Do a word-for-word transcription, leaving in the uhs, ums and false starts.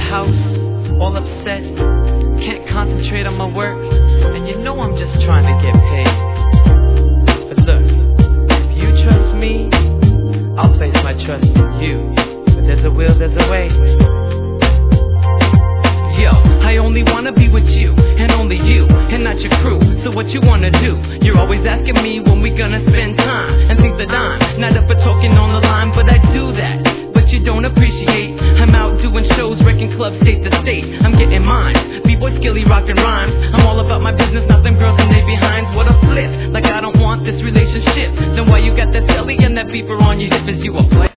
house, all upset, can't concentrate on my work, and you know I'm just trying to get paid. But look, if you trust me, I'll place my trust in you. But there's a will, there's a way. Yo, I only wanna be with you, and only you, and not your crew. So what you wanna do? You're always asking me when we gonna spend time, and think that I'm not up for talking on the line, but I do that. But you don't appreciate. I'm out doing shows, wrecking clubs state to state. I'm getting mine. B-boy skilly rockin' rhymes. I'm all about my business, not them girls and they behinds. What a flip! Like I don't want this relationship. Then why you got that celly and that beeper on your hip? Is you a play?